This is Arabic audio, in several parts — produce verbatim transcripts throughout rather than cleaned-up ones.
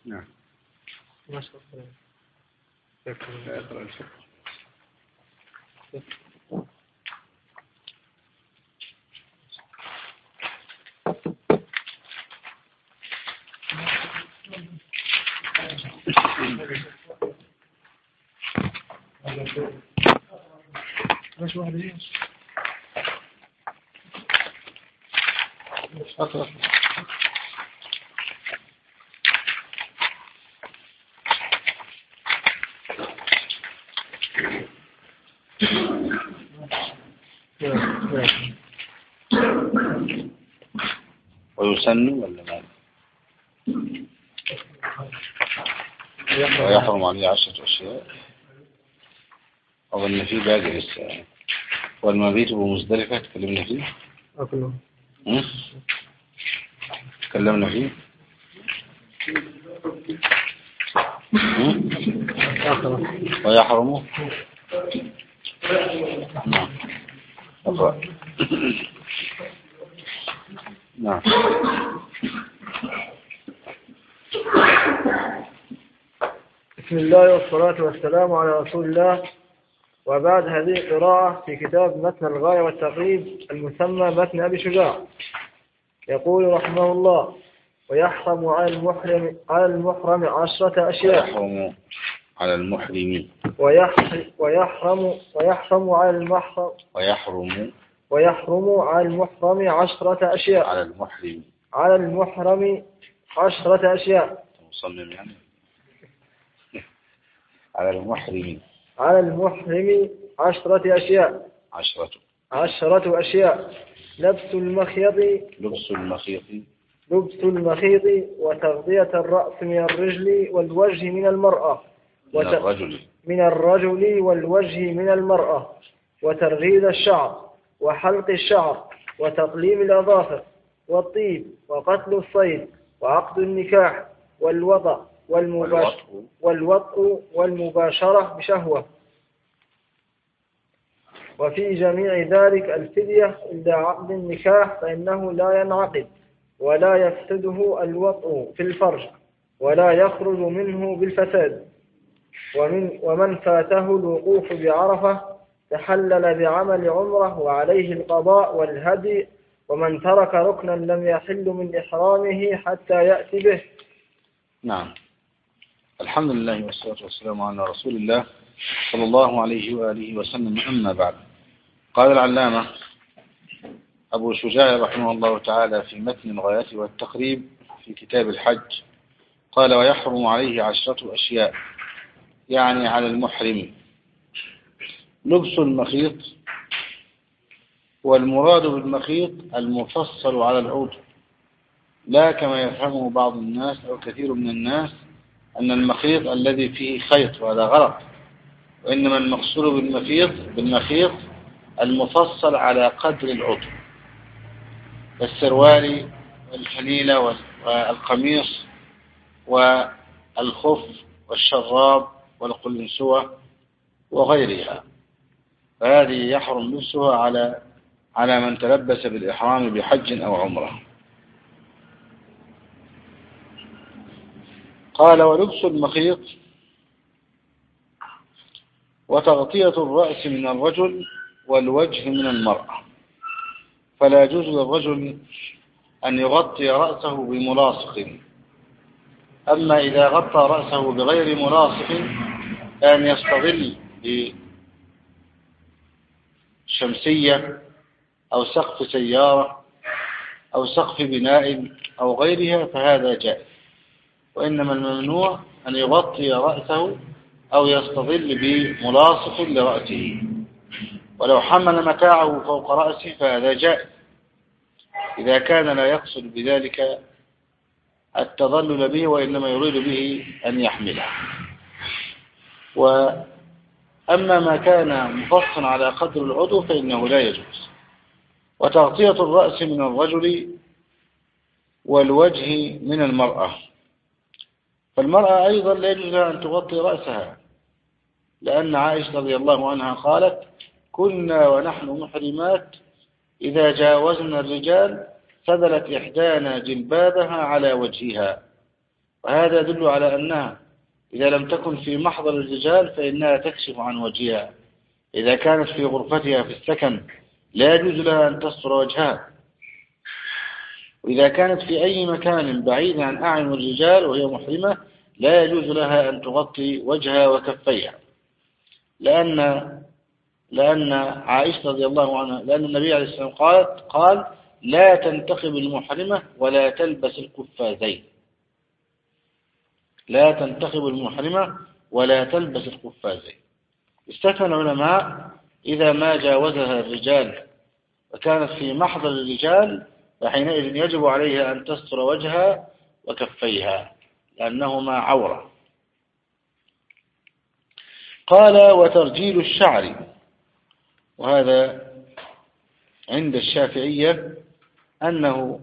نعم. ما شاء الله. يقرأ الفقه. مش واحد يجيش. أطلع. ويسن ولا ما؟ ويحرم عليه عشرة أشياء. أظن فيه باقي لسه. والمبيت بمزدلفة تكلمنا فيه. أكله. تكلمنا فيه. ويحرمه. نعم. أقرأ. نعم. بسم الله والصلاة والسلام على رسول الله. وبعد هذه قراءة في كتاب متن الغاية والتقريب المسمى متن أبي شجاع. يقول رحمه الله: ويحرم على المحرم على المحرم عشرة أشياء. ويحرم على المحرم ويحرم ويحرم على المحرم ويحرم ويحرم على المحرم عشرة أشياء. على المحرم على المحرم عشرة أشياء. مصمم يعني على المحرم على المحرم عشرة أشياء. عشرة عشرة أشياء: لبس المخيط لبس المخيط لبس المخيط وتغطية الرأس من الرجل والوجه من المرأة من الرجل من الرجل والوجه من المرأة وترغيد الشعر وحلق الشعر وتقليم الأظافر والطيب وقتل الصيد وعقد النكاح والوضع والمباشرة والوطء والمباشرة بشهوة. وفي جميع ذلك الفدية إلا عقد النكاح فإنه لا ينعقد ولا يفسده الوطء في الفرج ولا يخرج منه بالفساد. ومن ومن فاته الوقوف بعرفة تحلل بعمل عمره وعليه القضاء والهدي. ومن ترك ركنا لم يحل من إحرامه حتى يأتي به. نعم. الحمد لله والصلاة والسلام على رسول الله صلى الله عليه وآله وسلم. أما بعد، قال العلامة أبو شجاع رحمه الله تعالى في متن الغاية والتقريب في كتاب الحج، قال: ويحرم عليه عشرة أشياء، يعني على المحرم: لبس المخيط، والمراد بالمخيط المفصل على العود، لا كما يفهمه بعض الناس أو كثير من الناس أن المخيط الذي فيه خيط، وهذا غلط. وإنما المقصود بالمخيط بالمخيط المفصل على قدر العود، السروال والفنيلة والقميص والخف والشراب والقلنسوة وغيرها، فهذه يحرم لبسها على على من تلبس بالإحرام بحج أو عمرة. قال: ولبس المخيط وتغطية الرأس من الرجل والوجه من المرأة، فلا يجوز للرجل أن يغطي رأسه بملاصق. أما إذا غطى رأسه بغير ملاصق، أن يستظل بشمسية أو سقف سيارة أو سقف بناء أو غيرها، فهذا جائز. وإنما الممنوع أن يغطي رأسه أو يستظل بملاصق لرأسه. ولو حمل متاعه فوق رأسه فهذا جائز، إذا كان لا يقصد بذلك التظلل به، وإنما يريد به أن يحمله. وأما ما كان مفصلا على قدر العضو فإنه لا يجوز. وتغطية الرأس من الرجل والوجه من المرأة، فالمرأة أيضا لا يجوز لها أن تغطي رأسها، لأن عائشة رضي الله عنها قالت: كنا ونحن محرمات إذا جاوزنا الرجال سدلت إحدانا جلبابها على وجهها، وهذا يدل على أنها إذا لم تكن في محضر الرجال فإنها تكشف عن وجهها. إذا كانت في غرفتها في السكن لا يجوز لها أن تستر وجهها، وإذا كانت في أي مكان بعيد عن أعين الرجال وهي محرمة لا يجوز لها أن تغطي وجهها وكفيها، لأن لأن عائشة رضي الله عنها لأن النبي عليه السلام قال قال لا تنتقب المحرمة ولا تلبس القفازين. لا تنتقب المحرمة ولا تلبس القفازين. استثنى العلماء إذا ما جاوزها الرجال وكانت في محضر الرجال فحينئذ يجب عليها أن تستر وجهها وكفيها لأنهما عورة. قال وترجيل الشعر، وهذا عند الشافعية أنه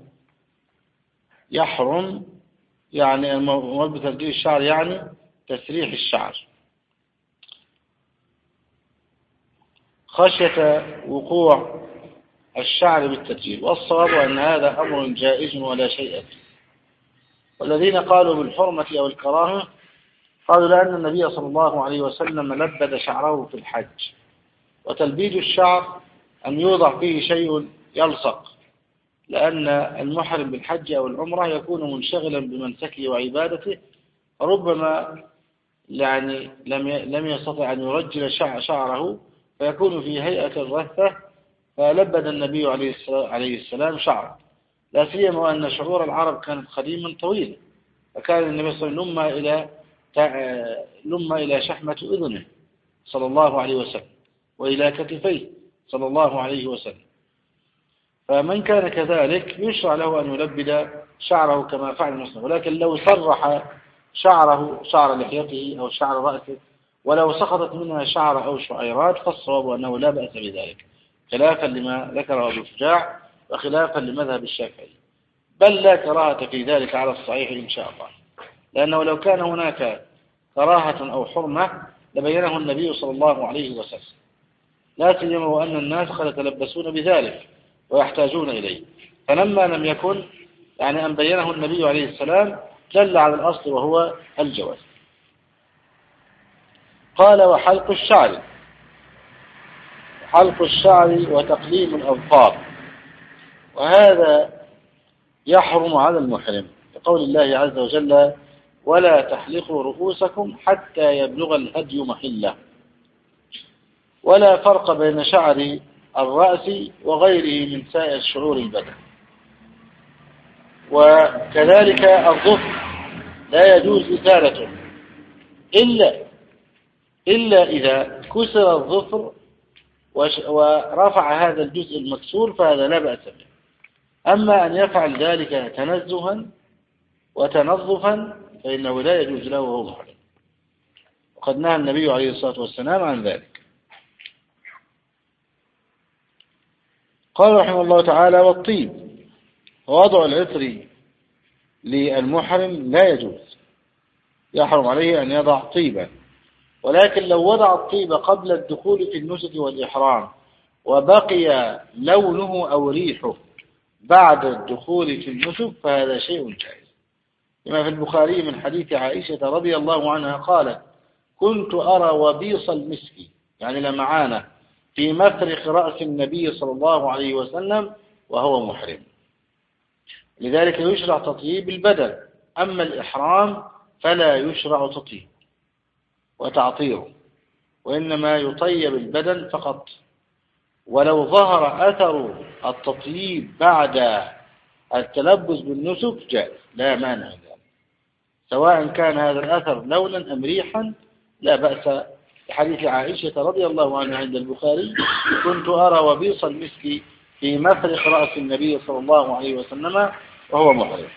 يحرم، يعني المراد بترجيل الشعر يعني تسريح الشعر خشية وقوع الشعر بالترجيل، والصواب أن هذا أمر جائز ولا شيء فيه. والذين قالوا بالحرمة أو الكراهة قالوا لأن النبي صلى الله عليه وسلم لبد شعره في الحج، وتلبيد الشعر أن يوضع فيه شيء يلصق، لأن المحرم بالحج أو العمرة يكون منشغلا بمنسكه وعبادته، ربما يعني لم لم يستطع أن يرجل شعره فيكون في هيئة الرثة، فلبد النبي عليه السلام شعره، لا سيما وأن شعور العرب كانت قديما طويلة، فكان النبي صلى الله عليه وسلم لما إلى لما إلى شحمة أذنه صلى الله عليه وسلم وإلى كتفيه صلى الله عليه وسلم. فمن كان كذلك يشرع له أن يلبد شعره كما فعل المسلم، ولكن لو سرح شعره شعر لحيته أو شعر رأسه ولو سقطت منها شعر أو شعيرات فالصواب أنه لا بأس بذلك، خلافا لما ذكره أبو شجاع وخلافا لمذهب الشافعي، بل لا كراهة في ذلك على الصحيح إن شاء الله، لأنه لو كان هناك كراهة أو حرمة لبينه النبي صلى الله عليه وسلم، لا سيما وأن الناس قد يتلبسون بذلك ويحتاجون إليه، فلما لم يكن يعني أن بينه النبي عليه السلام دل على الأصل وهو الجواز. قال وحلق الشعر، حلق الشعر وتقليم الأظفار، وهذا يحرم على المحرم لقول الله عز وجل ولا تحلقوا رؤوسكم حتى يبلغ الهدي محله، ولا فرق بين شعر الرأس وغيره من سائر شعور البدن. وكذلك الظفر لا يجوز إزالته إلا إلا إذا كسر الظفر ورفع هذا الجزء المكسور فهذا لا بأس به، أما أن يفعل ذلك تنزها وتنظفا فإنه لا يجوز له وهو محرم، وقد نهى النبي عليه الصلاة والسلام عن ذلك. قال رحمه الله تعالى والطيب، ووضع العطر للمحرم لا يجوز، يحرم عليه أن يضع طيبا، ولكن لو وضع الطيب قبل الدخول في النسك والإحرام وبقي لونه أو ريحه بعد الدخول في النسك فهذا شيء جائز، لما في البخاري من حديث عائشة رضي الله عنها قالت كنت أرى وبيص المسك يعني لمعانة في مفرق رأس النبي صلى الله عليه وسلم وهو محرم، لذلك يشرع تطيب البدن، أما الإحرام فلا يشرع تطيب وتعطيره، وإنما يطيب البدن فقط، ولو ظهر أثر التطيب بعد التلبس بالنسك جائز لا مانع ذلك، سواء كان هذا الأثر لونا أم ريحا لا بأس، حديث عائشة رضي الله عنها عند البخاري كنت أرى وبيص المسك في مفرق رأس النبي صلى الله عليه وسلم وهو محرم.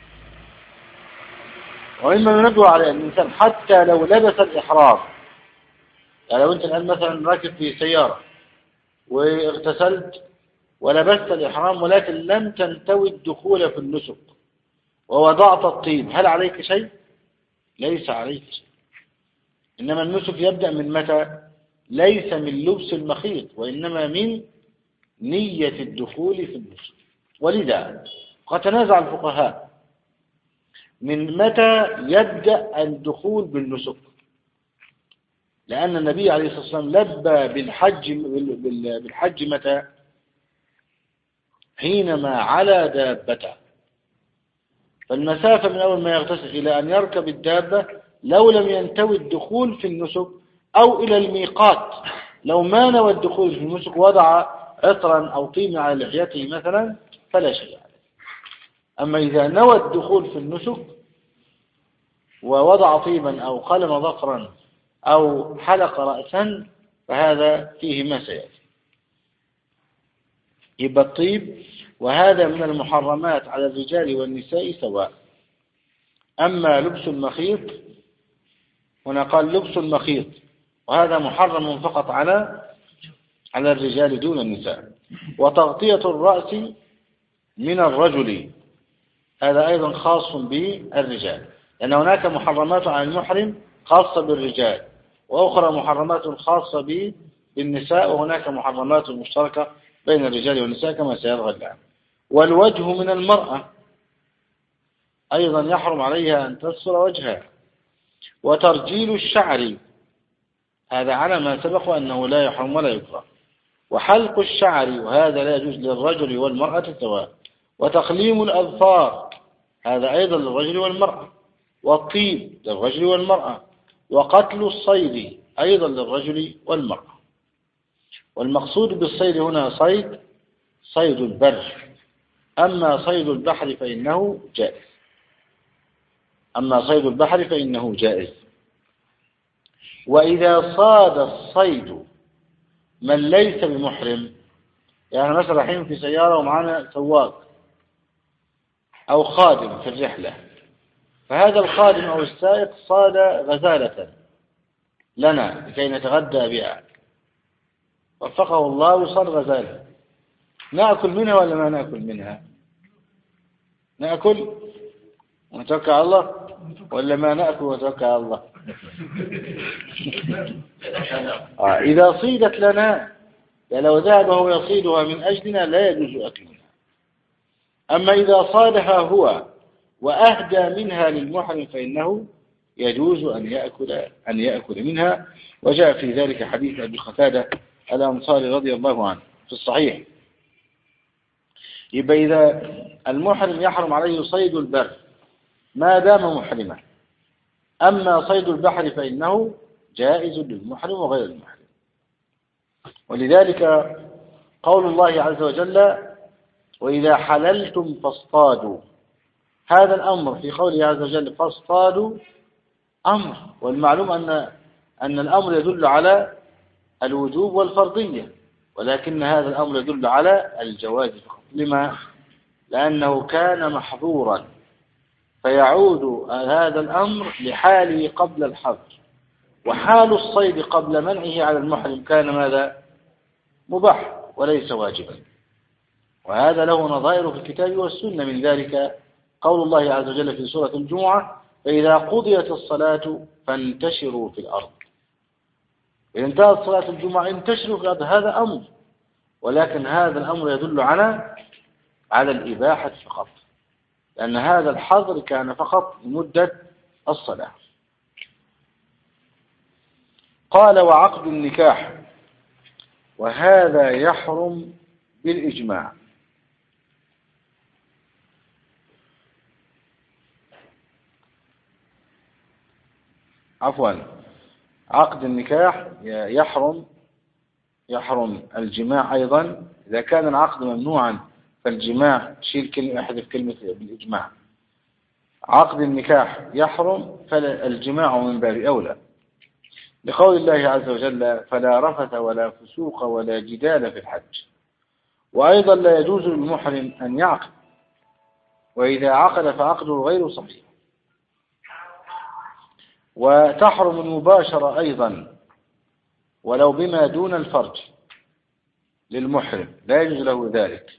وإما ندعو على الإنسان حتى لو لبس الإحرام، يعني لو أنت الآن مثلا راكب في سيارة واغتسلت ولبست الإحرام ولكن لم تنتوي الدخول في النسك ووضعت الطيب، هل عليك شيء؟ ليس عليك شيء، إنما النسك يبدأ من متى؟ ليس من لبس المخيط وإنما من نية الدخول في النسك. ولذا قد تنازع الفقهاء من متى يبدأ الدخول بالنسك؟ لأن النبي عليه الصلاة والسلام لبى بالحج بالحج متى؟ حينما على دابته. فالمسافة من أول ما يغتسل إلى أن يركب الدابة لو لم ينتوي الدخول في النسك، أو إلى الميقات لو ما نوى الدخول في النسك وضع عطرا أو طينا على لحيته مثلا فلا شيء عليه. أما إذا نوى الدخول في النسك ووضع طيبا أو قلم ظفرا أو حلق رأسا فهذا فيه ما سيأتي. يبقى الطيب وهذا من المحرمات على الرجال والنساء سواء. أما لبس المخيط هنا قال لبس المخيط، وهذا محرم فقط على على الرجال دون النساء. وتغطية الرأس من الرجل هذا أيضا خاص بالرجال، لأن هناك محرمات على المحرم خاصة بالرجال، وأخرى محرمات خاصة بالنساء، وهناك محرمات مشتركة بين الرجال والنساء كما سيظهر الآن. والوجه من المرأة أيضا يحرم عليها أن تستر وجهها. وترجيل الشعر هذا على ما سبق أنه لا يحرم ولا يكره. وحلق الشعر وهذا لا يجوز للرجل والمرأة سواء. وتقليم الأظفار هذا أيضا للرجل والمرأة. والطيب للرجل والمرأة. وقتل الصيد أيضا للرجل والمرأة. والمقصود بالصيد هنا صيد صيد البر، أما صيد البحر فإنه جائز أما صيد البحر فإنه جائز. وإذا صاد الصيد من ليس بمحرم، يعني مثلا رايحين في سيارة ومعنا سواق أو خادم في الرحلة، فهذا الخادم أو السائق صاد غزالة لنا لكي نتغدى بها، وفقه الله وصاد غزالة، نأكل منها ولا ما نأكل منها؟ نأكل ونتوكل على الله ولا ما نأكل ونتوكل على الله؟ آه إذا صيدت لنا لو ذهب هو يصيدها من أجلنا لا يجوز أكلها. أما إذا صادها هو وأهدى منها للمحرم فإنه يجوز أن يأكل أن يأكل منها. وجاء في ذلك حديث أبي قتادة الأنصاري رضي الله عنه في الصحيح. يبقى إذا المحرم يحرم عليه صيد البر ما دام محرما، أما صيد البحر فإنه جائز للمحرم وغير المحرم. ولذلك قول الله عز وجل وإذا حللتم فاصطادوا، هذا الأمر في قوله عز وجل فاصطادوا أمر، والمعلوم أن أن الأمر يدل على الوجوب والفرضية، ولكن هذا الأمر يدل على الجواز فقط. لما؟ لأنه كان محظورا، فيعود هذا الأمر لحاله قبل الحظر، وحال الصيد قبل منعه على المحرم كان ماذا؟ مباح وليس واجبا. وهذا له نظائر في الكتاب والسنة، من ذلك قول الله عز وجل في سورة الجمعة فإذا قضيت الصلاة فانتشروا في الأرض. إذا انتهت صلاة الجمعة انتشروا في الأرض، هذا أمر، ولكن هذا الأمر يدل على على الإباحة فقط، لأن هذا الحظر كان فقط لمدة الصلاة. قال وعقد النكاح وهذا يحرم بالإجماع. عفوا عقد النكاح يحرم يحرم الجماع أيضا. إذا كان العقد ممنوعا فالجماع شيل كلمة احذف كلمة بالإجماع. عقد النكاح يحرم فالجماع من باب أولى، لقول الله عز وجل فلا رفث ولا فسوق ولا جدال في الحج. وأيضا لا يجوز للمحرم أن يعقد، وإذا عقد فعقده غير صحيح. وتحرم المباشرة أيضا ولو بما دون الفرج للمحرم، لا يجوز له ذلك.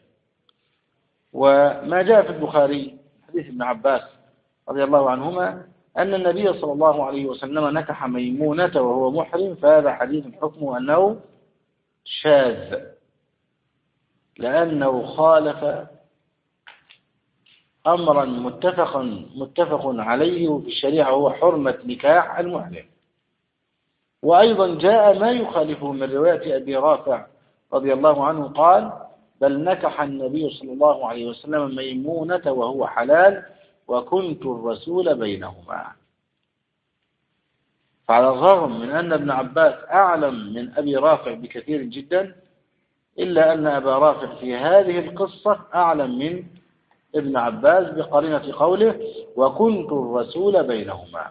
وما جاء في البخاري حديث ابن عباس رضي الله عنهما أن النبي صلى الله عليه وسلم نكح ميمونة وهو محرم، فهذا حديث حكمه أنه شاذ، لأنه خالف أمرا متفق متفق عليه في الشريعة هو حرمة نكاح المحرم. وأيضا جاء ما يخالفه من رواية أبي رافع رضي الله عنه قال: بل نكح النبي صلى الله عليه وسلم ميمونة وهو حلال وكنت الرسول بينهما. فعلى الرغم من أن ابن عباس أعلم من أبي رافع بكثير جدا، إلا أن أبا رافع في هذه القصة أعلم من ابن عباس بقرينة قوله وكنت الرسول بينهما.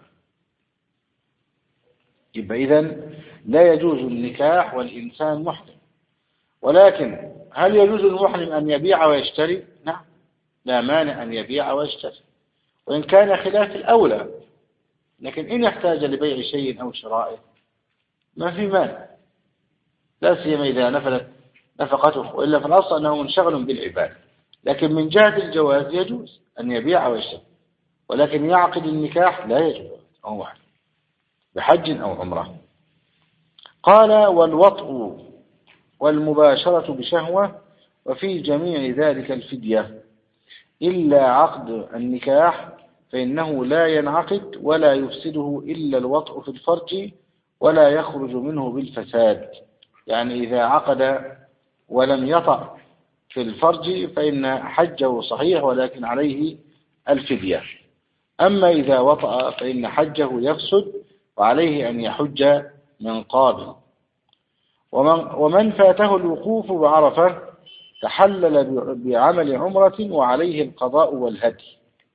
يبقى إذن لا يجوز النكاح والإنسان محرم. ولكن هل يجوز المحرم أن يبيع ويشتري؟ نعم، لا مانع أن يبيع ويشتري، وإن كان خلاف الأولى. لكن إن احتاج لبيع شيء أو شرائه ما في مانع، لا سيما إذا نفلت نفقته، وإلا في الأصل أنه منشغل بالعبادة. لكن من جهة الجواز يجوز أن يبيع ويشتري، ولكن يعقد النكاح لا يجوز أو محرم بحج أو عمره. قال: والوطء والمباشرة بشهوة وفي جميع ذلك الفدية إلا عقد النكاح فإنه لا ينعقد ولا يفسده إلا الوطء في الفرج ولا يخرج منه بالفساد. يعني إذا عقد ولم يطأ في الفرج فإن حجه صحيح ولكن عليه الفدية. أما إذا وطأ فإن حجه يفسد وعليه أن يحج من قابل. ومن, ومن فاته الوقوف بعرفة تحلل بعمل عمرة وعليه القضاء والهدي.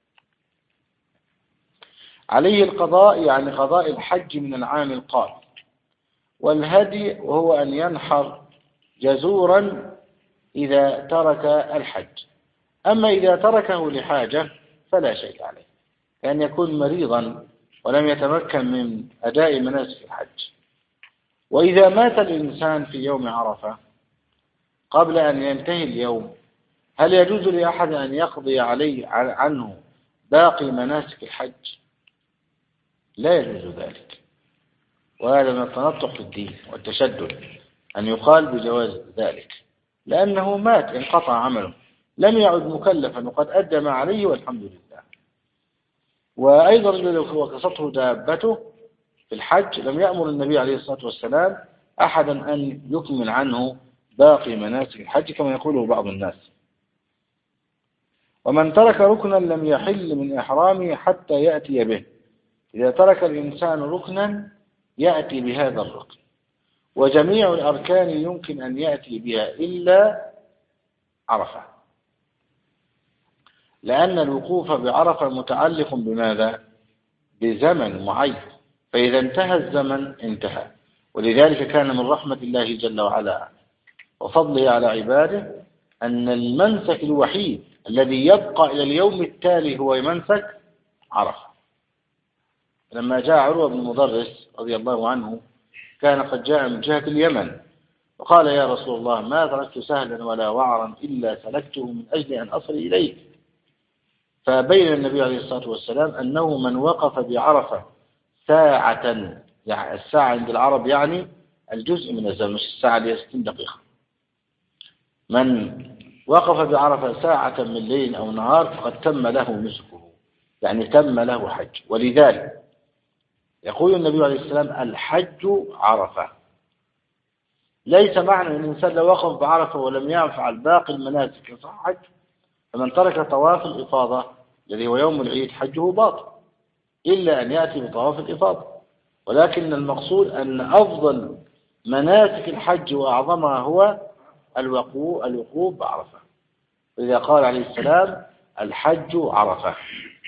عليه القضاء يعني قضاء الحج من العام القادم، والهدي وهو أن ينحر جزورا إذا ترك الحج. أما إذا تركه لحاجة فلا شيء عليه، كأن يكون مريضا ولم يتمكن من أداء مناسك الحج. وإذا مات الإنسان في يوم عرفة قبل أن ينتهي اليوم هل يجوز لأحد أن يقضي عليه عنه باقي مناسك الحج؟ لا يجوز ذلك، وهذا من التنطع في الدين والتشدد أن يقال بجواز ذلك، لأنه مات انقطع عمله لم يعد مكلفا وقد أدى ما عليه والحمد لله. وأيضا لو وقصته دابته في الحج لم يأمر النبي عليه الصلاة والسلام أحدا أن يكمل عنه باقي مناسك الحج كما يقوله بعض الناس. ومن ترك ركنا لم يحل من إحرامه حتى يأتي به. إذا ترك الإنسان ركنا يأتي بهذا الركن، وجميع الأركان يمكن أن يأتي بها إلا عرفة، لأن الوقوف بعرفة متعلق بماذا؟ بزمن معين، فإذا انتهى الزمن انتهى. ولذلك كان من رحمة الله جل وعلا وفضله على عباده أن المنسك الوحيد الذي يبقى إلى اليوم التالي هو منسك عرفة. لما جاء عروة بن مضرس رضي الله عنه كان قد جاء من جهة اليمن وقال: يا رسول الله ما تركت سهلا ولا وعرا إلا سلكته من أجل أن أصل إليك. فبين النبي عليه الصلاة والسلام أنه من وقف بعرفة ساعة، يعني الساعة عند العرب يعني الجزء من الزمن مش الساعة اللي هي ستين دقيقة، من وقف بعرفة ساعة من ليل أو نهار فقد تم له نسكه، يعني تم له حج. ولذلك يقول النبي عليه السلام: الحج عرفة. ليس معنى أن الإنسان لو وقف بعرفة ولم يفعل باقي المناسك يصح حج. فمن ترك طواف الإفاضة الذي هو يوم العيد حجه باطل إلا أن يأتي بطواف الإفاضة. ولكن المقصود أن أفضل مناسك الحج وأعظمها هو الوقوف بعرفة. إذا قال عليه السلام: الحج عرفة.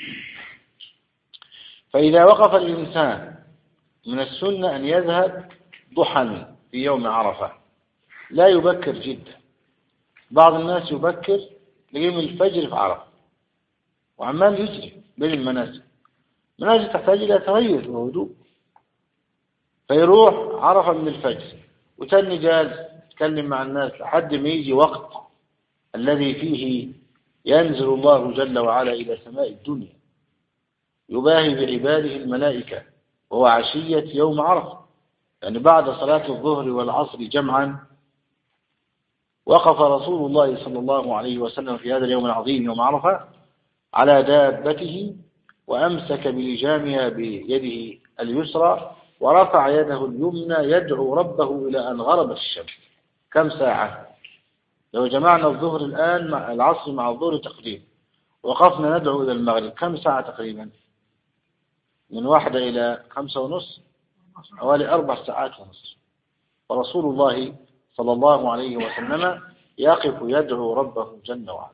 فإذا وقف الإنسان من السنة أن يذهب ضحى في يوم عرفة، لا يبكر جدا. بعض الناس يبكر ليوم الفجر في عرفة وعمال يجري بين المناسك، مناسك تحتاج إلى تريث وهدوء، فيروح عرفة من الفجر وتاني جالس يتكلم مع الناس لحد ما يجي وقت الذي فيه ينزل الله جل وعلا إلى سماء الدنيا يباهي بعباده الملائكة، وهو عشية يوم عرفة. يعني بعد صلاة الظهر والعصر جمعا وقف رسول الله صلى الله عليه وسلم في هذا اليوم العظيم يوم عرفة على دابته وأمسك بلجامها بيده اليسرى ورفع يده اليمنى يدعو ربه إلى أن غربت الشمس. كم ساعة؟ لو جمعنا الظهر الآن مع العصر مع الظهر تقريبا وقفنا ندعو إلى المغرب كم ساعة تقريبا؟ من واحدة إلى خمسة ونص، حوالي أربع ساعات ونصف. ورسول الله صلى الله عليه وسلم يقف يدعو ربه جل وعلا.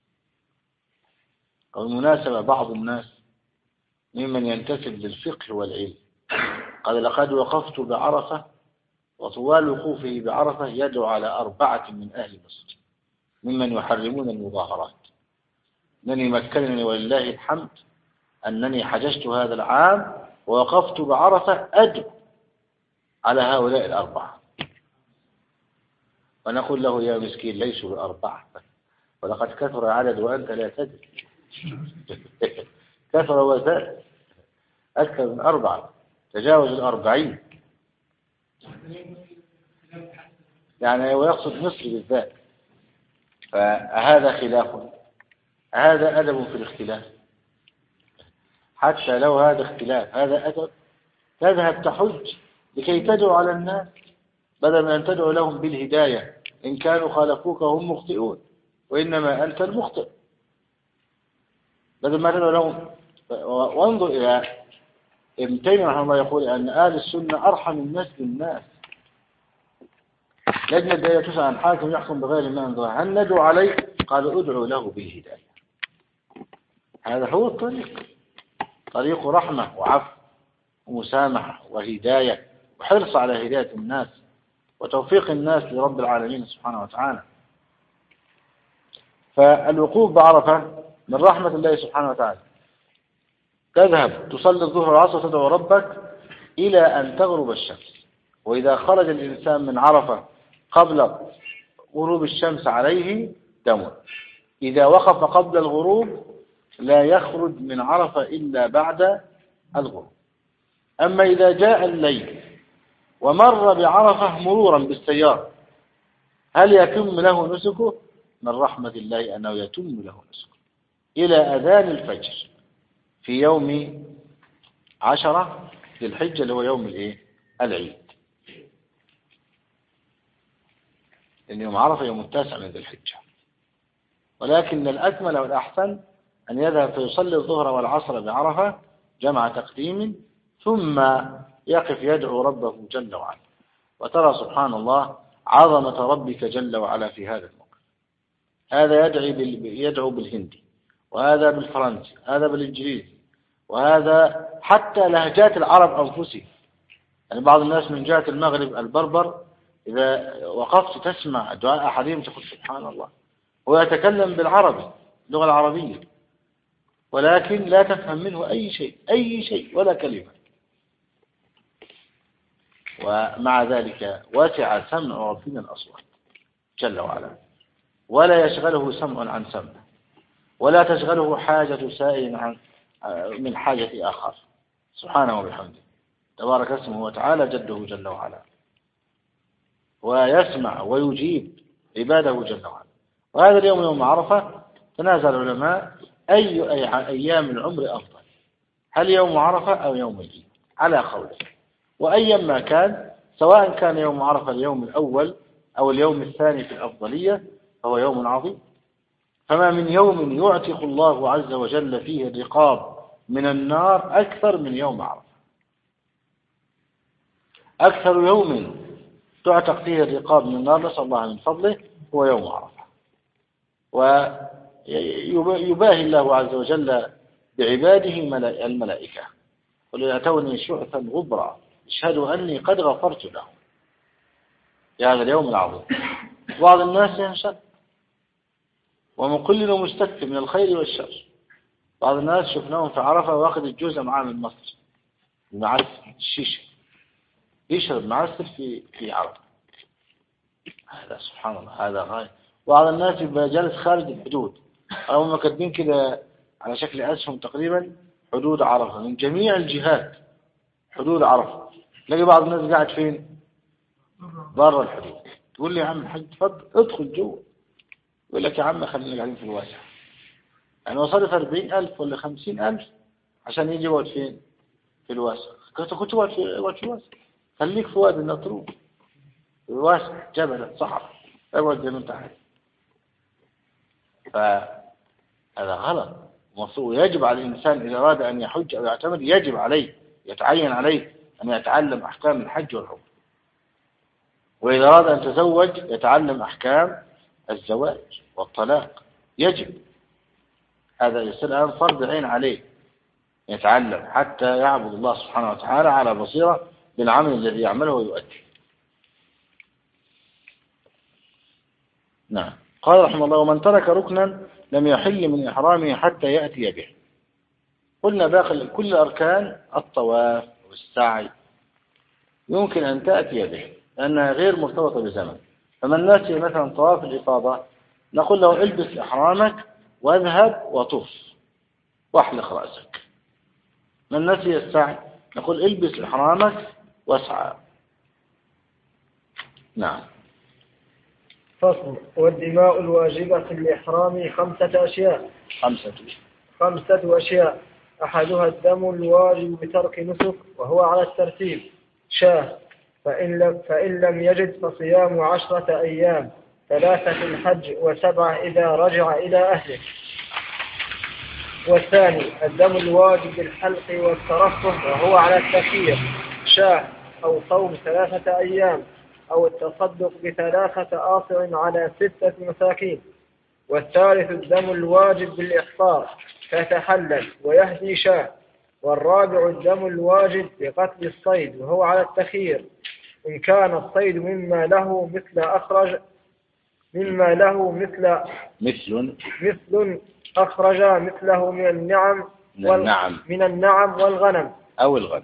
وبالمناسبة بعض الناس ممن ينتسب للفقه والعلم قال لقد وقفت بعرفة وطوال وقوفه بعرفة يدعو على أربعة من أهل مصر ممن يحرمون المظاهرات. أنني مكنني ولله الحمد أنني حججت هذا العام ووقفت بعرفة أدعو على هؤلاء الأربعة، ونقول له يا مسكين ليسوا بأربعة ولقد كثر عدد وأنت لا تدري. كثر وزاد أكثر من أربعة، تجاوز الأربعين، يعني ويقصد مصر بالذات. فهذا خلاف، هذا أدب في الاختلاف. حتى لو هذا اختلاف هذا أدب. تذهب تحج لكي تدعو على الناس بدل من أن تدعو لهم بالهداية إن كانوا خالفوك وهم مخطئون، وإنما أنت المخطئ. بدل ما تدعو لهم. وانظر إلى ابن تيمية رحمه الله يقول أن أهل السنة أرحم الناس بالناس. لجنة الدائرة تسأل عن حاكم يحكم بغير ما أنزل، هل ندعو عليه؟ قال ادعو له بالهداية. هذا هو الطريق، طريق رحمة وعفو ومسامحة وهداية وحرص على هداية الناس وتوفيق الناس لرب العالمين سبحانه وتعالى. فالوقوف بعرفة من رحمة الله سبحانه وتعالى. تذهب تصلي الظهر والعصر وتدعو ربك إلى أن تغرب الشمس. وإذا خرج الإنسان من عرفة قبل غروب الشمس عليه دم. إذا وقف قبل الغروب لا يخرج من عرفة إلا بعد الغروب. أما إذا جاء الليل ومر بعرفة مرورا بالسيارة هل يتم له نسكه؟ من رحمة الله أنه يتم له نسكه إلى أذان الفجر في يوم عشرة ذي الحجة اللي هو يوم الإيه؟ العيد. لأن يوم عرفة يوم التاسع من ذي الحجة. ولكن الأكمل والأحسن أن يذهب فيصلي الظهر والعصر بعرفة جمع تقديم ثم يقف يدعو ربه جل وعلا. وترى سبحان الله عظمة ربك جل وعلا في هذا الموقف. هذا يدعي بال... يدعو بالهندي، وهذا بالفرنسي، هذا بالإنجليزي، وهذا حتى لهجات العرب أنفسهم. يعني بعض الناس من جهة المغرب البربر إذا وقفت تسمع دعاء أحدهم تقول سبحان الله، هو يتكلم بالعربي اللغة العربية ولكن لا تفهم منه أي شيء أي شيء ولا كلمة. ومع ذلك وسع سمع ربنا الأصوات جل وعلا ولا يشغله سمع عن سمع ولا تشغله حاجة سائل عن من حاجة آخر سبحانه وبحمده تبارك اسمه وتعالى جده جل وعلا. ويسمع ويجيب عباده جل وعلا. وهذا اليوم يوم عرفة تنازل العلماء أي أيام العمر أفضل، هل يوم عرفة أو يوم العيد على قوله. وأيما كان سواء كان يوم عرفة اليوم الأول أو اليوم الثاني في الأفضلية فهو يوم عظيم. فما من يوم يعتق الله عز وجل فيه الرقاب من النار أكثر من يوم عرفة. أكثر يوم تعتق فيه الرقاب من النار نسأل الله من فضله هو يوم عرفة. ويباهي الله عز وجل بعباده الملائكة قل يأتوني شعثا غبرا اشهدوا أني قد غفرت لهم في هذا اليوم العظيم. بعض الناس ينشد ومقلل مستكثر من الخير والشر. بعض الناس شفناهم في عرفة واخذ الجوزة معاه من مصر المعسل الشيشة يشرب معسل في في عرفة. هذا سبحان الله هذا غاية. بعض الناس يبقى جالس خارج الحدود أو هم كاتبين كده على شكل أسهم تقريبا حدود عرفة من جميع الجهات حدود عرفة. تلاقي بعض الناس قاعد فين؟ برا الحدود. تقول لي يا عم الحاج تفضل ادخل جوه، يقول لك يا عم خلينا قاعدين في الواسع. يعني هو صرف أربعين ألف ولا خمسين ألف عشان يجي يقعد فين؟ في الواسع. كنت كنت تقعد في يقعد في الواسع، خليك في وادي النطروح، في الواسع جبل صحراء، اقعد زي ما انت عايز. فهذا غلط. ويجب على الإنسان إذا أراد أن يحج أو يعتمر يجب عليه يتعين عليه أن يتعلم أحكام الحج والعمرة. وإذا أراد أن يتزوج يتعلم أحكام الزواج والطلاق، يجب. هذا يصير الآن فرض عين عليه يتعلم حتى يعبد الله سبحانه وتعالى على بصيرة بالعمل الذي يعمله ويؤدي. نعم. قال رحمه الله: ومن ترك ركنا لم يحل من إحرامه حتى يأتي به. قلنا باقي كل الأركان الطواف والسعي يمكن أن تأتي به لأنها غير مرتبطة بزمن. فمن نسي مثلا طواف الإفاضة نقول له: البس إحرامك واذهب وطف واحلق رأسك. من نسي السعي نقول: البس إحرامك واسعى. نعم. فصل. والدماء الواجبة في الإحرام خمسة أشياء خمسة خمسة أشياء أحدها الدم الواجب بترك نسك وهو على الترتيب: شاه، فإن لم, فإن لم يجد فصيام عشرة أيام، ثلاثة في الحج وسبعة إذا رجع إلى أهله. والثاني الدم الواجب بالحلق والترفه وهو على التخيير: شاه أو صوم ثلاثة أيام أو التصدق بثلاثة آصع على ستة مساكين. والثالث الدم الواجب بالإحصار فيتحلل ويهدي شاه. والرابع الدم الواجب بقتل الصيد وهو على التخيير: إن كان الصيد مما له مثل أخرج مما له مثل مثل مثل أخرج مثله من النعم من النعم من النعم والغنم أو الغنم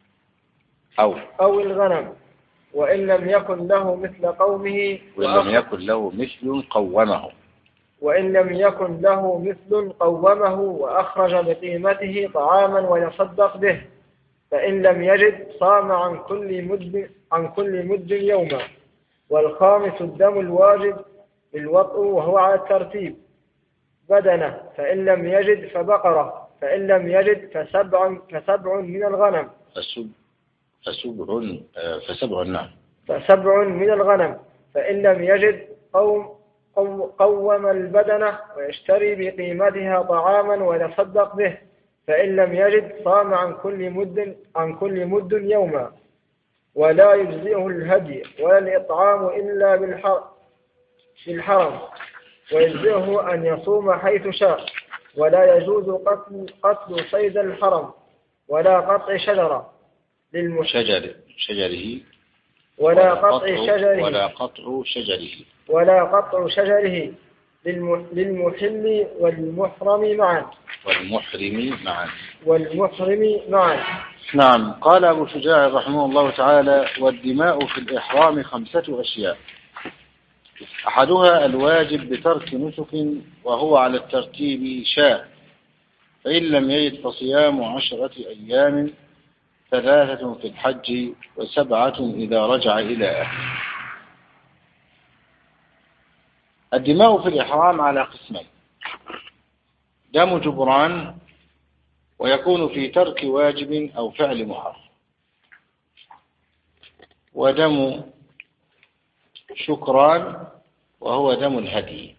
أو أو الغنم. وإن لم يكن له مثل قومه وإن لم يكن له مثل قومه وإن لم يكن له مثل قومه وأخرج بقيمته طعاما ويصدق به. فإن لم يجد صام عن كل مد عن كل مد يوما. والخامس الدم الواجب بالوطء وهو على الترتيب: بدنه، فإن لم يجد فبقرة، فإن لم يجد فسبع فسبع من الغنم فسبع فسبع فسبع نعم فسبع من الغنم. فإن لم يجد قوم قوم البدنة ويشتري بقيمتها طعاما ويصدق به. فإن لم يجد صام عن كل مد عن كل مد يوما. ولا يجزئه الهدي ولا الإطعام إلا بالحرم، ويجزئه أن يصوم حيث شاء. ولا يجوز قتل قتل صيد الحرم ولا قطع شجرة شجر شجره ولا قطع شجره ولا قطع شجره ولا قطع شجره للمحل والمحرم معا والمحرم معا والمحرم معا نعم. قال أبو شجاع رحمه الله تعالى: والدماء في الإحرام خمسة أشياء أحدها الواجب بترك نسك وهو على الترتيب: شاه، فإن لم يجد فصيام عشرة أيام، ثلاثة في الحج وسبعة إذا رجع إلى أهله. الدماء في الإحرام على قسمين: دم جبران ويكون في ترك واجب أو فعل محرم، ودم شكران وهو دم الهدي.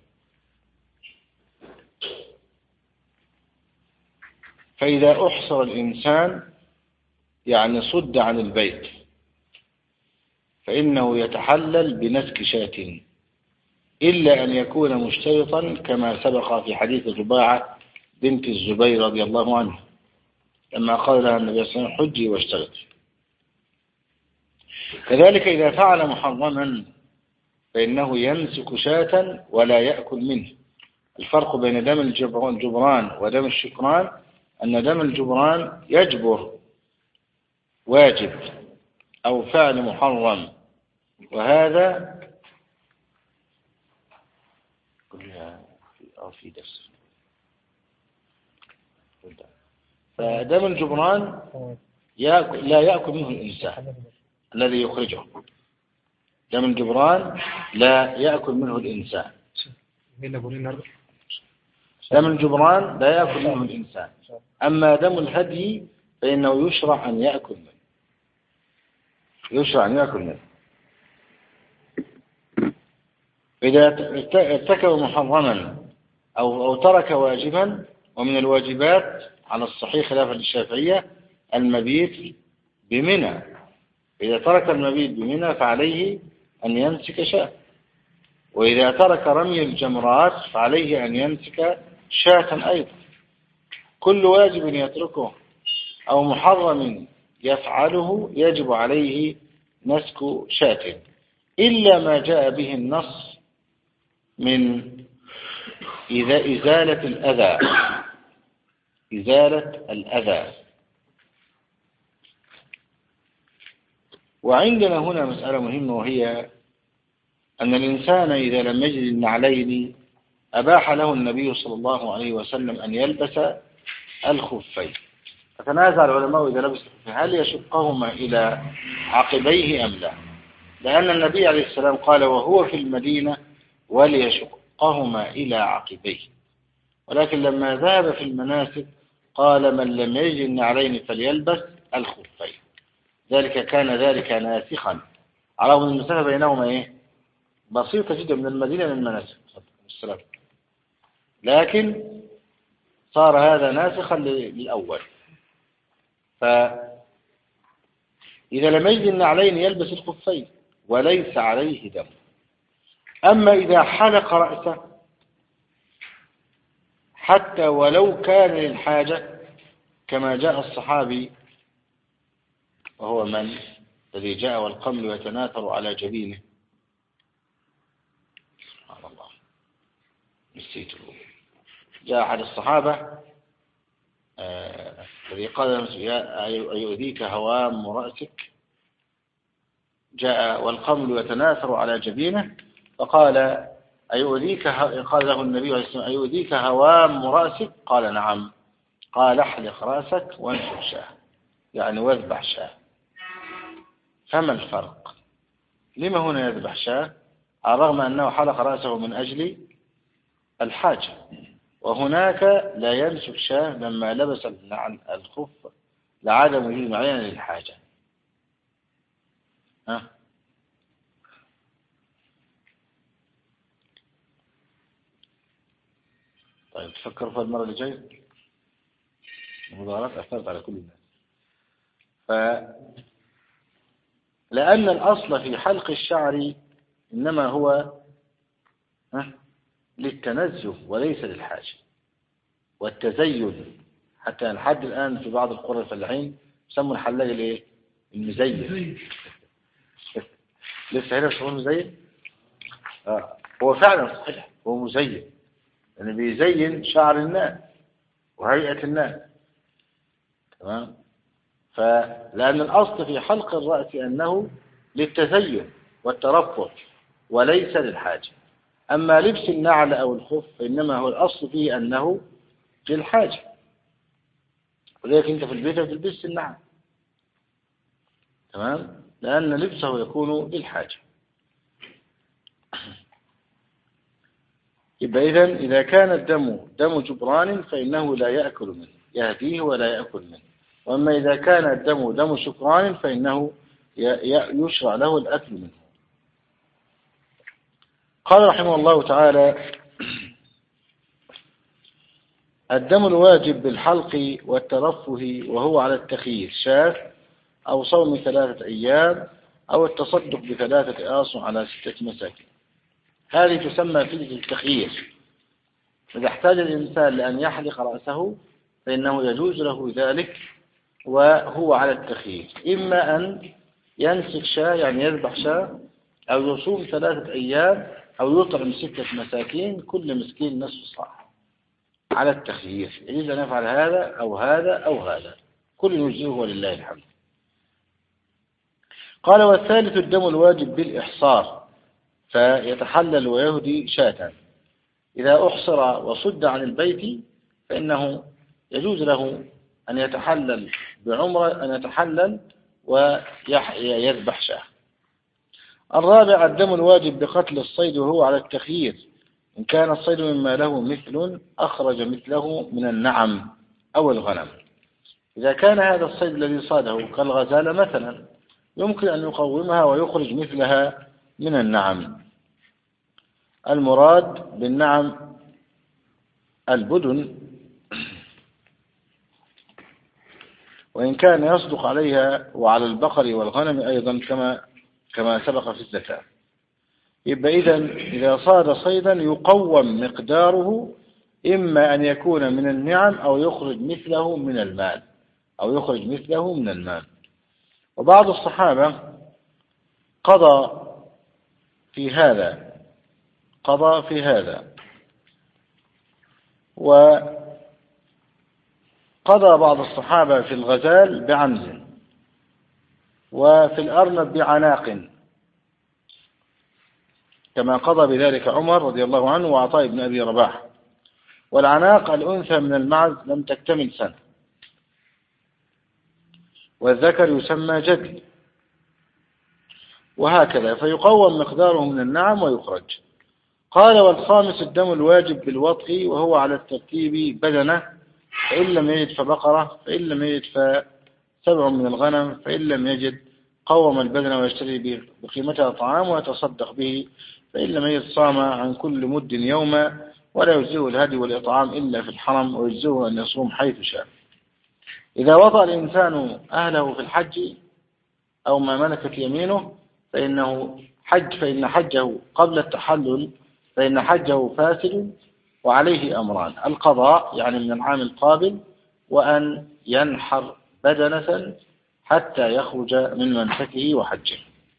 فإذا أحصر الإنسان يعني صد عن البيت فإنه يتحلل بنسك شاة، إلا أن يكون مشترطا كما سبق في حديث رباعة بنت الزبير رضي الله عنه لما قال لها النبي صلى الله عليه وسلم: حجي واشترطي. كذلك إذا فعل محرما فإنه ينسك شاة ولا يأكل منه. الفرق بين دم الجبران ودم الشكران أن دم الجبران يجبر واجب أو فعل محرم، وهذا كلها في درس. فدم الجبران لا يأكل منه الإنسان الذي يخرجه. دم الجبران لا يأكل منه الإنسان. دم الجبران لا يأكل منه الإنسان، أما دم الهدي فإنه يشرع أن يأكل منه، يشرع أن يأكل منه. إذا ارتكب محرما أو أو ترك واجبا، ومن الواجبات على الصحيح خلافا للشافعية المبيت بمنى، إذا ترك المبيت بمنى فعليه أن يمسك شاة، وإذا ترك رمي الجمرات فعليه أن يمسك شاة أيضا. كل واجب يتركه أو محرم يفعله يجب عليه مسك شاة، إلا ما جاء به النص من إذا إزالة الأذى، إزالة الأذى. وعندنا هنا مسألة مهمة، وهي أن الإنسان إذا لم يجد النعلين أباح له النبي صلى الله عليه وسلم أن يلبس الخفين. فتنازع العلماء إذا لبس الخفين هل يشقهما إلى عقبيه أم لا، لأن النبي عليه السلام قال وهو في المدينة وليشقهما إلى عقبيه، ولكن لما ذهب في المناسك قال من لم يجد النعلين فليلبس الخفين. ذلك كان ذلك ناسخا، على رغم المسافة بينهما إيه بسيطة جدا من المدينة للمناسك، لكن صار هذا ناسخا للأول. فإذا لم يجد النعلين يلبس الخفين وليس عليه دم. أما إذا حلق رأسه حتى ولو كان للحاجة، كما جاء الصحابي وهو من الذي جاء والقمل يتناثر على جبينه، سبحان الله نسيته، جاء أحد الصحابة الذي آه قال أيؤذيك هوام رأسك، جاء والقمل يتناثر على جبينه فقال أيؤذيك، قال له النبي عليه الصلاة والسلام أيؤذيك هوام رأسك؟ قال نعم. قال احلق رأسك وانشر شاه، يعني واذبح شاه. فما الفرق؟ لما هنا يذبح شاه على الرغم أنه حلق رأسه من أجل الحاجة، وهناك لا يمسك شاه لما لبس الخف لعدم وجود معين للحاجة؟ ها؟ طيب تفكر في المرة اللي جاية، المظاهرات أثرت على كل الناس. ف لأن الأصل في حلق الشعر إنما هو للتنزه وليس للحاجة والتزين. حتى لحد الآن في بعض القرى الفلاحين يسموا الحلاق الايه؟ المزين. لسه هنا بيسموه مزين؟ آه. هو فعلا صحيح، هو مزين، يعني بيزين شعر الناس وهيئة الناس، تمام. فلأن الأصل في حلق الرأس أنه للتزين والترفه وليس للحاجة. أما لبس النعل أو الخف فإنما هو الأصل فيه أنه للحاجة، ولذلك أنت في البيت تلبس النعل، تمام، لأن لبسه يكون للحاجة. يبقى إذن إذا كان الدم دم جبران فإنه لا يأكل منه، يهديه ولا يأكل منه. وأما إذا كان الدم دم شكران فإنه يشرع له الأكل منه. قال رحمه الله تعالى الدم الواجب بالحلق والترفه وهو على التخيير شاة أو صوم ثلاثة أيام أو التصدق بثلاثة آص على ستة مساكين. هذه تسمى فدية التخيير. إذا احتاج الإنسان لأن يحلق رأسه فإنه يجوز له ذلك وهو على التخيير، إما أن ينسك شاة يعني يذبح شاة، أو يصوم ثلاثة أيام، أو يطعم ستة مساكين كل مسكين نصف صاع على التخيير. يجوز أن يفعل هذا أو هذا أو هذا، كل يجزيه ولله الحمد. قال والثالث الدم الواجب بالإحصار، فيتحلل ويهدي شاة. إذا أحصر وصد عن البيت فإنه يجوز له أن يتحلل بعمرة، أن يتحلل ويذبح شاة. الرابع الدم الواجب بقتل الصيد وهو على التخيير، إن كان الصيد مما له مثل أخرج مثله من النعم أو الغنم. إذا كان هذا الصيد الذي صاده كالغزالة مثلا يمكن أن يقومها ويخرج مثلها من النعم. المراد بالنعم البدن، وإن كان يصدق عليها وعلى البقر والغنم أيضا كما كما سبق في الزكاة. يبقى إذن إذا صاد صيدا يقوم مقداره إما أن يكون من النعم أو يخرج مثله من المال أو يخرج مثله من المال. وبعض الصحابة قضى في هذا قضى في هذا وقضى بعض الصحابة في الغزال بعنز وفي الأرنب بعناق، كما قضى بذلك عمر رضي الله عنه وعطاء بن أبي رباح. والعناق الأنثى من المعز لم تكتمل سنة، والذكر يسمى جدي، وهكذا فيقوم مقداره من النعم ويخرج. قال: والخامس الدم الواجب بالوطء وهو على الترتيب بدنه، فإن لم يجد فبقرة، فإن لم يجد فسبع من الغنم، فإن لم يجد قوم البدن ويشتري بقيمتها طعام ويتصدق به، فإن لم يجد صام عن كل مد يوما، ولا يجزئه الهدي والإطعام إلا في الحرم، ويجزئه أن يصوم حيث شاء. إذا وطأ الإنسان أهله في الحج أو ما ملكت يمينه فإنه حج فإن حجه قبل التحلل فإن حجه فاسد، وعليه أمران: القضاء يعني من العام القابل، وأن ينحر بدنة حتى يخرج من منسكه وحجه.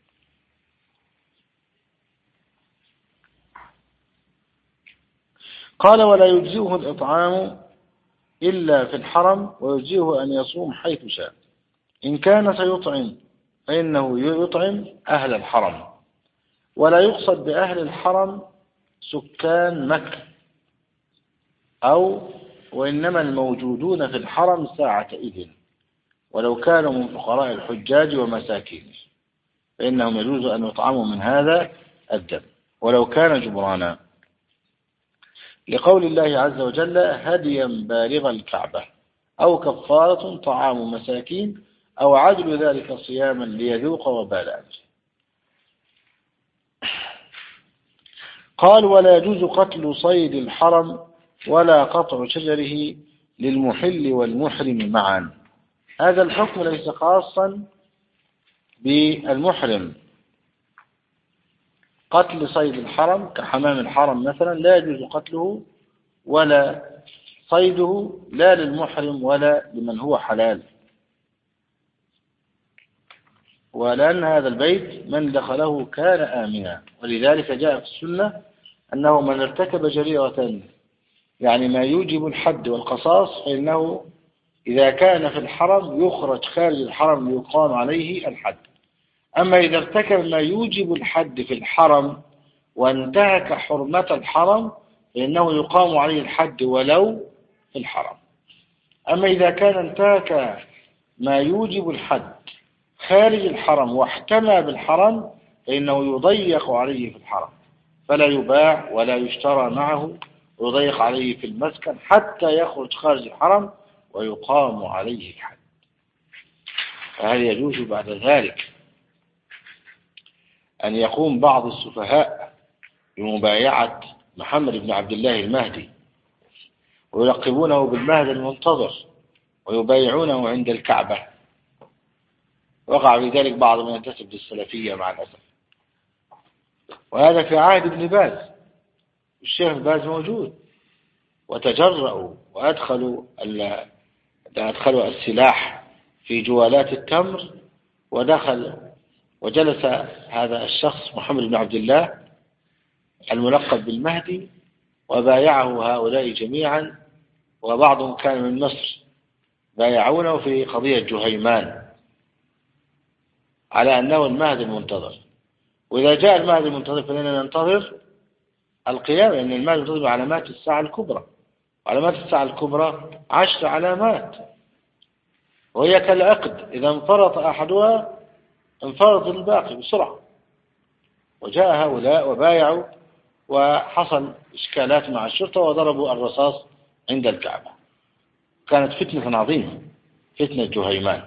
قال: ولا يجزئه الإطعام إلا في الحرم، ويجزئه أن يصوم حيث شاء. إن كان سيطعم فإنه يطعم أهل الحرم، ولا يقصد بأهل الحرم سكان مكة، أو وإنما الموجودون في الحرم ساعة إذن، ولو كانوا من فقراء الحجاج ومساكين فإنهم يجوز أن يطعموا من هذا الدم ولو كان جبرانا، لقول الله عز وجل: هديا بالغ الكعبة، أو كفارة طعام مساكين، أو عدل ذلك صياما ليذوق وبال أمره. قال: ولا يجوز قتل صيد الحرم ولا قطع شجره للمحل والمحرم معا. هذا الحكم ليس خاصا بالمحرم. قتل صيد الحرم كحمام الحرم مثلا لا يجوز قتله ولا صيده، لا للمحرم ولا لمن هو حلال، ولأن هذا البيت من دخله كان آمنا. ولذلك جاء في السنة أنه من ارتكب جريرة يعني ما يوجب الحد والقصاص فإنه إذا كان في الحرم يخرج خارج الحرم ليقام عليه الحد. أما إذا ارتكب ما يوجب الحد في الحرم وانتهك حرمة الحرم فإنه يقام عليه الحد ولو في الحرم. أما إذا كان انتهك ما يوجب الحد خارج الحرم واحتمى بالحرم فإنه يضيق عليه في الحرم، فلا يباع ولا يشترى معه، ويضيق عليه في المسكن حتى يخرج خارج الحرم ويقام عليه الحد. فهل يجوز بعد ذلك أن يقوم بعض السفهاء بمبايعة محمد بن عبد الله المهدي ويلقبونه بالمهدي المنتظر ويبايعونه عند الكعبة؟ وقع في ذلك بعض من ينتسب للسلفية مع الأسف، وهذا في عهد ابن باز. الشيخ باز موجود، وتجرؤوا وأدخلوا أدخلوا السلاح في جوالات التمر، ودخل وجلس هذا الشخص محمد بن عبد الله الملقب بالمهدي وبايعه هؤلاء جميعا، وبعضهم كان من مصر بايعونه في قضية جهيمان على أنه المهدي المنتظر. وإذا جاء المهدي المنتظر فإننا ننتظر القيامة، لأن المهدي المنتظر علامات الساعة الكبرى، علامات الساعة الكبرى عشر علامات، وهي كالعقد إذا انفرط أحدها انفرط الباقي بسرعة. وجاء هؤلاء وبايعوا وحصل إشكالات مع الشرطة وضربوا الرصاص عند الكعبة. كانت فتنة عظيمة، فتنة جهيمان،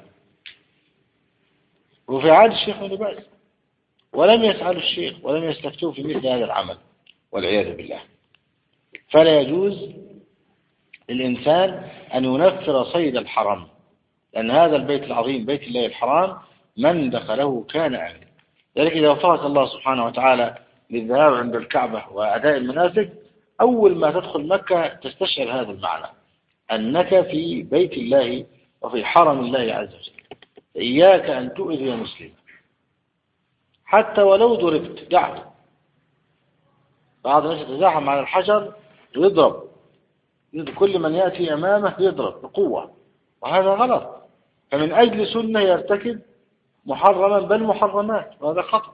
وفي عهد الشيخ ابن باز، ولم يسألوا الشيخ ولم يستفتوه في مثل هذا العمل والعياذ بالله. فلا يجوز للإنسان أن ينفر صيد الحرم، لأن هذا البيت العظيم بيت الله الحرام من دخله كان آمنا. ذلك إذا وفقك الله سبحانه وتعالى للذهاب عند الكعبة وأداء المناسك، أول ما تدخل مكة تستشعر هذا المعنى، أنك في بيت الله وفي حرم الله عز وجل. إياك أن تؤذي مسلما حتى ولو ضربت، دعه. بعض الناس يتزاحم على الحجر ويضرب، كل من يأتي أمامه يضرب بقوة، وهذا غلط. فمن أجل سنة يرتكب محرما بل محرمات، وهذا خطأ.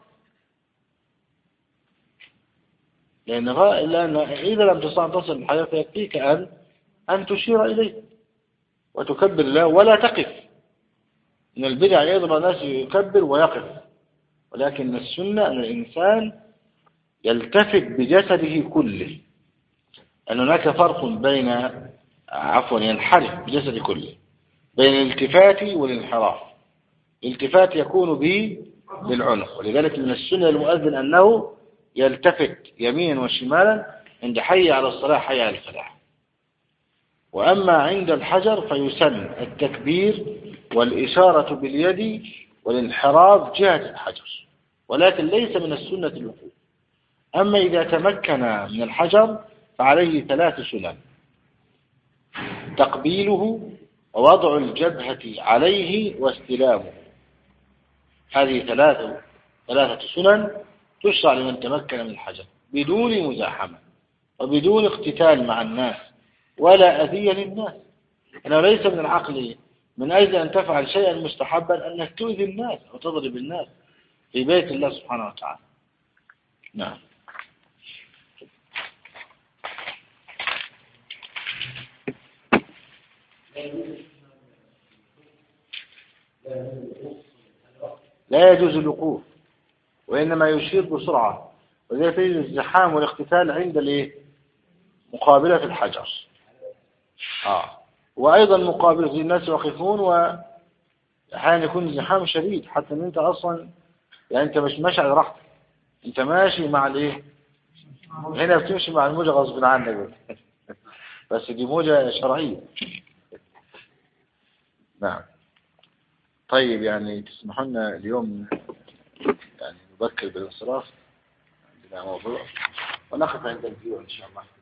لأن إذا لم تستطع أن تصل الحياة فيكفيك أن أن تشير إليه وتكبر الله ولا تقف. من البدع أيضا الناس يكبر ويقف، ولكن السنة أن الإنسان يلتفت بجسده كله، أن هناك فرق بين عفوا ينحرف بجسده كله، بين الالتفات والانحراف. الالتفات يكون به بالعنق، ولذلك من السنة المؤذن أنه يلتفت يمينا وشمالا عند حي على الصلاة حي على الفلاح. وأما عند الحجر فيسن التكبير والإشارة باليد والانحراف جهة الحجر، ولكن ليس من السنة الوقوف. أما إذا تمكن من الحجر فعليه ثلاث سنن: تقبيله ووضع الجبهة عليه واستلامه. هذه ثلاثة ثلاثة سنن تشرع لمن تمكن من الحجر بدون مزاحمة وبدون اقتتال مع الناس ولا أذية للناس. أنه ليس من العقل من أجل أن تفعل شيئا مستحبا أنك تؤذي الناس أو تضرب الناس في بيت الله سبحانه وتعالى. نعم. لا يجوز الوقوف، وإنما يشير بسرعة، وذلك يجوز الزحام والاقتتال عند الايه؟ مقابلة الحجر. آه. وأيضا مقابلة الناس يقفون، وأحيانا يكون الزحام شديد حتى أن أنت أصلا يعني أنت مش ماشي على راحتك، أنت ماشي مع الايه؟ هنا بتمشي مع الموجة غصب عنك بس دي موجة شرعية. نعم. طيب يعني تسمحوا لنا اليوم يعني نبكر بالانصراف، عندنا موضوع ونقف عند الفيو إن شاء الله.